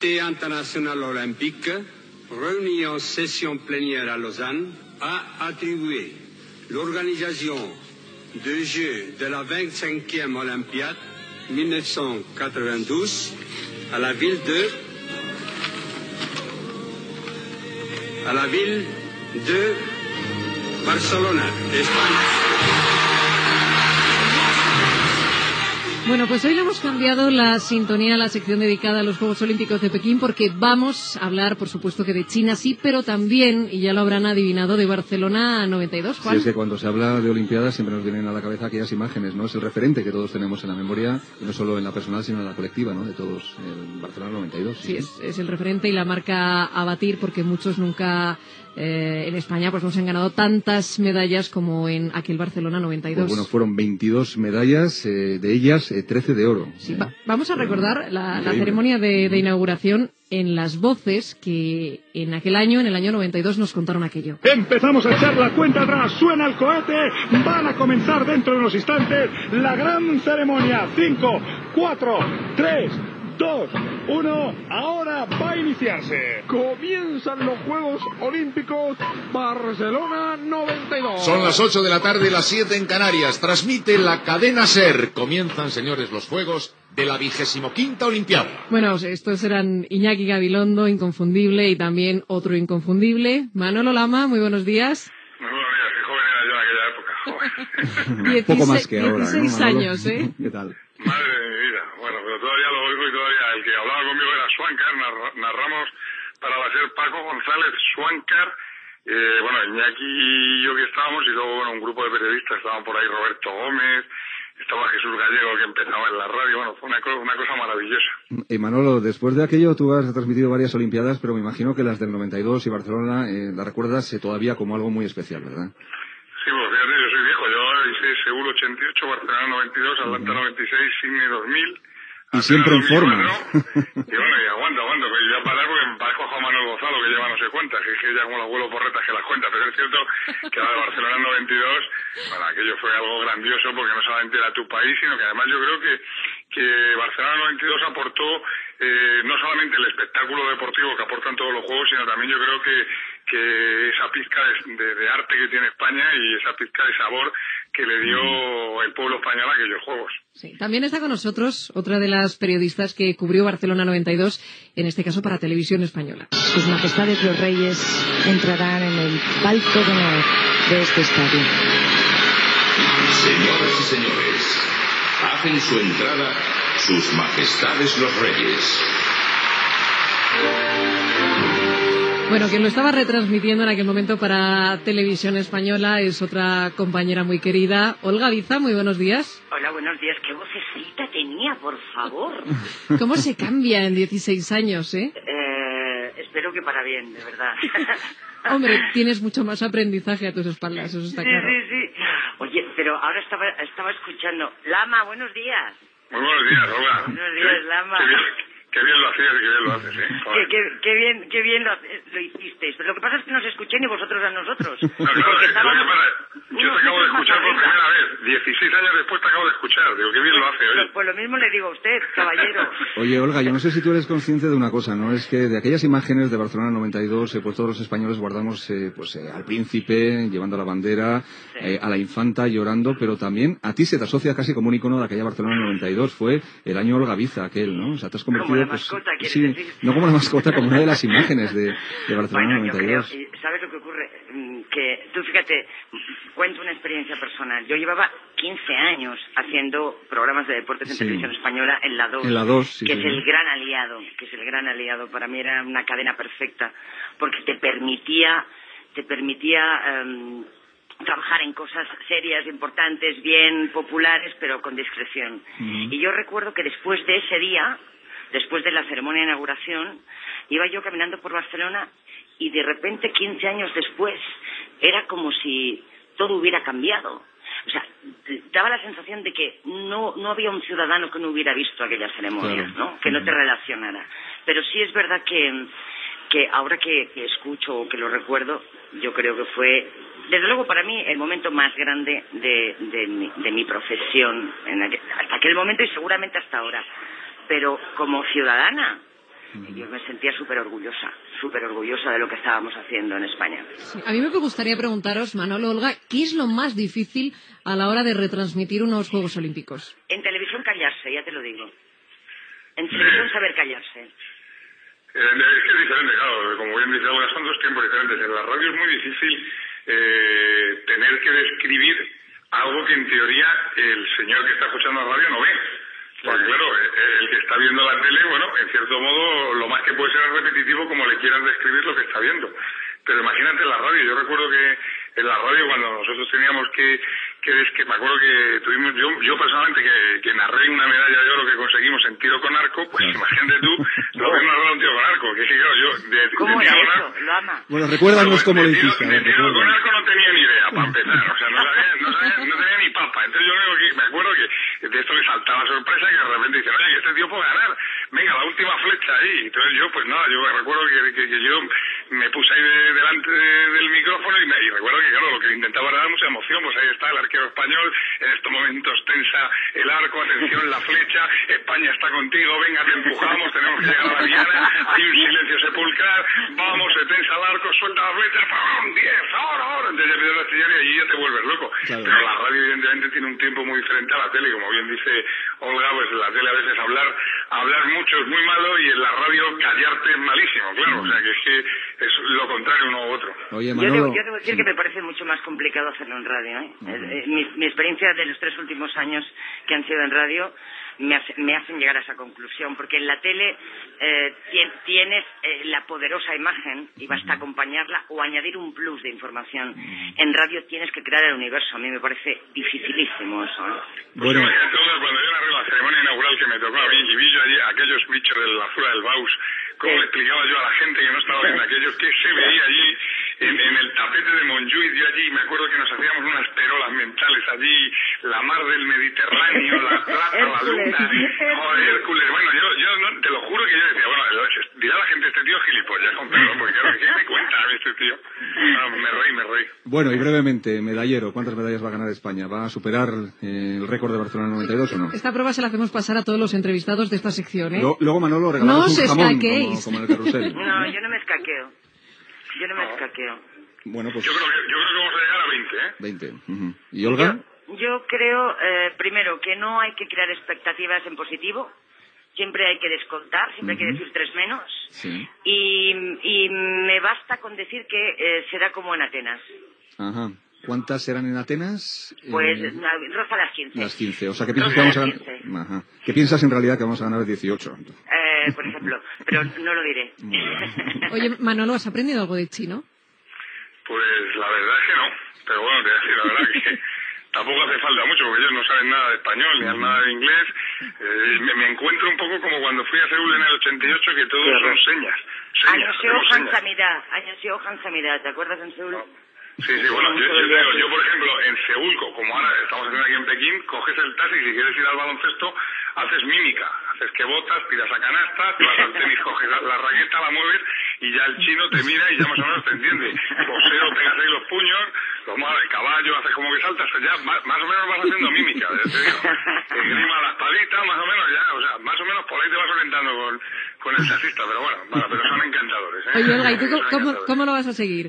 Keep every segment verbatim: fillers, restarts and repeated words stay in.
Comité international olympique, réuni en session plénière à Lausanne, a attribué l'organisation des Jeux de la vingt-cinquième Olympiade mille neuf cent quatre-vingt-douze à la ville de à la ville de Barcelona, España. Bueno, pues hoy le hemos cambiado la sintonía a la sección dedicada a los Juegos Olímpicos de Pekín porque vamos a hablar, por supuesto, que de China sí, pero también, y ya lo habrán adivinado, de Barcelona noventa y dos, Juan. Sí, es que cuando se habla de Olimpiadas siempre nos vienen a la cabeza aquellas imágenes, ¿no? Es el referente que todos tenemos en la memoria, y no solo en la personal, sino en la colectiva, ¿no? De todos, el Barcelona noventa y dos. Sí, sí. Es, es el referente y la marca a batir porque muchos nunca... Eh, en España pues no se han ganado tantas medallas como en aquel Barcelona noventa y dos. Pues bueno, fueron veintidós medallas, eh, de ellas eh, trece de oro. Sí, va, vamos a recordar la, la ceremonia de, de inauguración en las voces que en aquel año, en el año noventa y dos, nos contaron aquello. Empezamos a echar la cuenta atrás, suena el cohete, van a comenzar dentro de unos instantes la gran ceremonia. Cinco, cuatro, tres... dos, uno, ahora va a iniciarse. Comienzan los Juegos Olímpicos Barcelona noventa y dos. Son las ocho de la tarde y las siete en Canarias. Transmite la cadena SER. Comienzan, señores, los Juegos de la vigésimo quinta Olimpiada. Bueno, estos eran Iñaki Gabilondo, inconfundible, y también otro inconfundible, Manolo Lama. Muy buenos días. Muy buenos días, qué joven era yo en aquella época, joven. Un poco más que ahora, dieciséis ¿no, años, ¿eh? ¿Qué tal? Madre de mi vida. Bueno, pero todavía lo oigo y todavía el que hablaba conmigo era Schwanker, narra, narramos para la SER Paco González, Schwanker, eh, bueno, Iñaki y yo que estábamos, y luego, bueno, un grupo de periodistas, estaban por ahí Roberto Gómez, estaba Jesús Gallego que empezaba en la radio, bueno, fue una, co una cosa maravillosa. Eh, Manolo, después de aquello tú has transmitido varias Olimpiadas, pero me imagino que las del noventa y dos y Barcelona eh, las recuerdas eh, todavía como algo muy especial, ¿verdad? Sí, pues fíjate, yo soy viejo, yo hice Seúl ochenta y ocho, Barcelona noventa y dos, Atlanta uh-huh. noventa y seis, Sydney dos mil... Y siempre en forma. Y bueno, y aguanta, aguanta, pues ya parar porque me parezco a Juan Manuel Gonzalo, que lleva no sé cuántas, que es que ya como el abuelo Porretas que las cuenta, pero es cierto que la de Barcelona noventa y dos, bueno, aquello fue algo grandioso porque no solamente era tu país, sino que además yo creo que, que Barcelona noventa y dos aportó eh, no solamente el espectáculo deportivo que aportan todos los juegos, sino también yo creo que, que esa pizca de, de, de arte que tiene España y esa pizca de sabor que le dio el pueblo español a aquellos juegos. Sí, también está con nosotros otra de las periodistas que cubrió Barcelona noventa y dos, en este caso para Televisión Española. Sus majestades los reyes entrarán en el palco de honor de este estadio. Señoras y señores, hacen su entrada sus majestades los reyes. Bueno, quien lo estaba retransmitiendo en aquel momento para Televisión Española es otra compañera muy querida, Olga Biza. Muy buenos días. Hola, buenos días. ¿Qué vocecita tenía, por favor? ¿Cómo se cambia en dieciséis años, eh? eh espero que para bien, de verdad. Hombre, tienes mucho más aprendizaje a tus espaldas, eso está sí, claro. Sí, sí, sí. Oye, pero ahora estaba, estaba escuchando. Lama, buenos días. Muy buenos días, Olga. Buenos días, qué, Lama. Qué bien, qué bien lo hacías y qué bien lo haces, ¿eh? Qué, qué, qué bien, qué bien lo, lo hicisteis. Lo que pasa es que nos escuché ni vosotros a nosotros. No, claro, porque estábamos, lo que pasa, yo te acabo de escuchar por primera vez. dieciséis años después te acabo de escuchar. Digo, qué bien lo hace, oye. Pues, pues lo mismo le digo a usted, caballero. Oye, Olga, yo no sé si tú eres consciente de una cosa, ¿no? Es que de aquellas imágenes de Barcelona noventa y dos, eh, pues todos los españoles guardamos eh, pues eh, al príncipe llevando la bandera, sí. eh, a la infanta llorando, pero también a ti se te asocia casi como un icono de aquella Barcelona noventa y dos. Fue el año Olga Biza aquel, ¿no? O sea, te has convertido... Como la pues, mascota, ¿quieres sí, decir? No como la mascota, como una de las imágenes de, de Barcelona bueno, noventa y dos. Yo creo, ¿sabes lo que ocurre? Que tú, fíjate, cuento una experiencia personal. Yo llevaba quince años haciendo programas de deportes en sí. Televisión Española en la dos, en la dos sí, que sí. es el gran aliado, que es el gran aliado. Para mí era una cadena perfecta, porque te permitía, te permitía um, trabajar en cosas serias, importantes, bien populares, pero con discreción. Uh-huh. Y yo recuerdo que después de ese día, después de la ceremonia de inauguración, iba yo caminando por Barcelona y de repente, quince años después, era como si todo hubiera cambiado. O sea, daba la sensación de que no, no había un ciudadano que no hubiera visto aquella ceremonia, claro. ¿no? Que no te relacionara. Pero sí es verdad que, que ahora que, que escucho o que lo recuerdo, yo creo que fue, desde luego para mí, el momento más grande de, de, mi, de mi profesión, en aquel, hasta aquel momento y seguramente hasta ahora. Pero como ciudadana, yo me sentía súper orgullosa, súper orgullosa de lo que estábamos haciendo en España. Sí. A mí me gustaría preguntaros, Manolo, Olga, ¿qué es lo más difícil a la hora de retransmitir unos Juegos Olímpicos? En televisión callarse, ya te lo digo. En televisión saber callarse. Eh, es que es diferente, claro, como bien dice Olga, son dos tiempos diferentes. En la radio es muy difícil eh, tener que describir algo que en teoría el señor que está escuchando la radio no ve. Porque claro, el que está viendo la tele, bueno, en cierto modo, lo más que puede ser es repetitivo como le quieran describir lo que está viendo. Pero imagínate la radio, yo recuerdo que en la radio cuando nosotros teníamos que, que, que me acuerdo que tuvimos, yo, yo personalmente que, que narré una medalla de oro que conseguimos en tiro con arco, pues imagínate tú lo que es narrar un tiro con arco, que es que claro, yo de, ¿Cómo de era tiro eso? Lo ama. Bueno, recuérdanos cómo lo de tiro, hiciste. de tiro con arco no tenía ni idea, para empezar, o sea, no sabía, no sabía, no tenía ni papa. Entonces yo creo que, me acuerdo que de esto me saltaba sorpresa que de repente dicen, oye, que este tío puede ganar, venga, la última flecha ahí. Entonces yo, pues nada, yo recuerdo que, que, que yo me puse ahí de, delante de, del micrófono y, me, y recuerdo que, claro, lo que intentaba era dar mucha emoción, pues ahí está el arquero español, en estos momentos tensa el arco, atención, la flecha, España está contigo, venga, te empujamos, tenemos que llegar a la diana, hay un silencio sepulcral, vamos, se tensa el arco, suelta la flecha, ¡pam! diez, ahora, ahora, entonces ya empiezas a chillar y allí ya te vuelves loco. Claro. Pero la radio evidentemente tiene un tiempo muy diferente a la tele, como bien dice Olga, pues en la tele a veces hablar, hablar mucho es muy malo y en la radio callarte es malísimo, claro, o sea que es que es lo contrario uno u otro. Oye, Manolo, yo, debo, yo debo decir sí. que me parece mucho más complicado hacerlo en radio, ¿eh? Uh-huh. eh, mi, mi experiencia de los tres últimos años que han sido en radio me, hace, me hacen llegar a esa conclusión, porque en la tele eh, tienes eh, la poderosa imagen y basta uh-huh. acompañarla o añadir un plus de información. Uh-huh. En radio tienes que crear el universo, a mí me parece dificilísimo eso, ¿eh? Bueno, pues imagínate, cuando yo narré la ceremonia inaugural que me tocó a mí y vi yo allí aquellos bichos de la Azura del Baus, cómo sí. le explicaba yo a la gente que no estaba viendo aquellos, que se veía allí en, en el tapete de Montjuïc, yo allí me acuerdo que nos hacíamos unas perolas mentales allí, la mar del Mediterráneo, la plata, la luna, joder, Hércules, bueno, yo, yo no, te lo juro que yo decía, bueno, dirá la gente, este tío es gilipollas, con perdón, porque claro, ¿qué me cuenta a mí este tío? No, me reí, me reí. Bueno, y brevemente, medallero, ¿cuántas medallas va a ganar España? ¿Va a superar eh, el récord de Barcelona noventa y dos o no? Esta prueba se la hacemos pasar a todos los entrevistados de esta sección, ¿eh? Luego, luego Manolo, regalamos no un jamón, como, como en el carrusel. No, yo no me escaqueo. Yo no me escaqueo. Bueno, pues... Yo creo que, yo creo que vamos a llegar a veinte, ¿eh? veinte. Uh-huh. ¿Y Olga? Yo, yo creo, eh, primero, que no hay que crear expectativas en positivo. Siempre hay que descontar, siempre uh-huh. hay que decir tres menos. Sí. Y, y me basta con decir que eh, será como en Atenas. Ajá. ¿Cuántas serán en Atenas? Pues eh... roza las quince. Las quince. O sea, ¿qué piensas que vamos a ganar? Ajá. ¿Qué piensas en realidad que vamos a ganar dieciocho? Eh, por ejemplo. Pero no lo diré. Oye, Manolo, ¿has aprendido algo de chino? Pues la verdad es que no. Pero bueno, te voy a decir la verdad que tampoco hace falta mucho, porque ellos no saben nada de español, ni nada de inglés. Eh, me, me encuentro un poco como cuando fui a Seúl en el ochenta y ocho, que todo son señas. señas Añoseo Hansamida, Añoseo Hansamida, ¿te acuerdas en Seúl? No. Sí, sí, bueno, yo, yo, digo, yo por ejemplo, en Seúl, como ahora estamos haciendo aquí en Pekín, coges el taxi y si quieres ir al baloncesto, haces mímica, haces que botas, tiras a canasta, te vas al tenis, coges la, la raqueta, la mueves y ya el chino te mira y ya más o menos te entiende. Poseo, pegas ahí los puños, lo mueves el caballo, haces como que saltas, ya más, más o menos vas haciendo mímica, ya te digo. Esgrima las palitas, más o menos ya, o sea, más o menos por ahí te vas orientando con, con el taxista, pero bueno, bueno, pero son encantadores, ¿eh? Oye, Olga, ¿y tú cómo, cómo lo vas a seguir?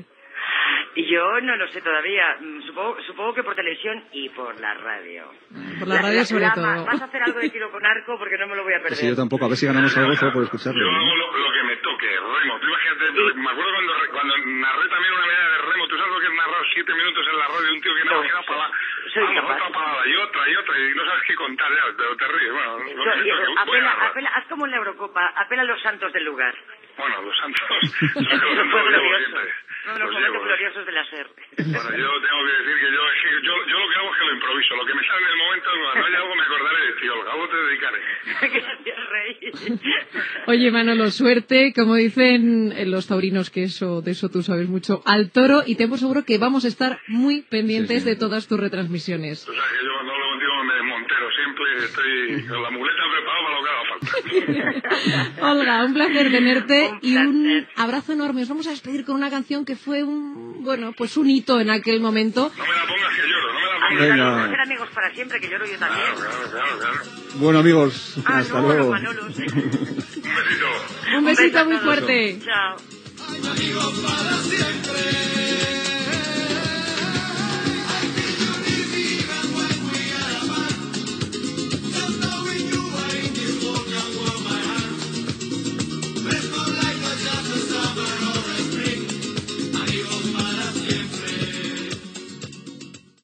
Yo no lo sé todavía. Supongo, supongo que por televisión y por la radio. Por la, la radio sobre la, todo. ¿Vas a hacer algo de tiro con arco? Porque no me lo voy a perder. Sí, yo tampoco. A ver si ganamos algo solo por escucharlo. Yo hago lo, lo que me toque, remo. Tú imagínate, sí. Me acuerdo cuando, cuando narré también una medalla de remo. ¿Tú sabes lo que es narrar siete minutos en la radio de un tío que no queda para otra palabra y otra y otra y no sabes qué contar ya, pero te ríes? Bueno, lo so, que yo, apela, apela, haz como en la Eurocopa, apela a los santos del lugar. Bueno, los santos. Los santos uno de los momentos gloriosos de la SER. Bueno, yo tengo que decir que yo, yo, yo lo que hago es que lo improviso. Lo que me sale en el momento, cuando haya algo me acordaré de ti, Olga. Algo te dedicaré. Gracias, Rey. Oye, Manolo, suerte, como dicen los taurinos, que eso, de eso tú sabes mucho, al toro, y tengo seguro que vamos a estar muy pendientes sí, sí. de todas tus retransmisiones. O sea, que yo cuando hablo contigo me desmontero siempre, estoy con la muleta preparada para lo que haga falta. Olga, un placer tenerte un y un abrazo enorme. Os vamos a despedir con una canción que fue un, bueno, pues un hito en aquel momento. No me la pongas que lloro, no me la pongas. Ay, claro, vamos a ser amigos para siempre, que lloro yo también. Claro, claro, claro, claro. Bueno, amigos, ah, hasta no, luego. Manolos. Un besito. Un besito beso a muy todos. fuerte. Chao. Ay, mi amigo para siempre.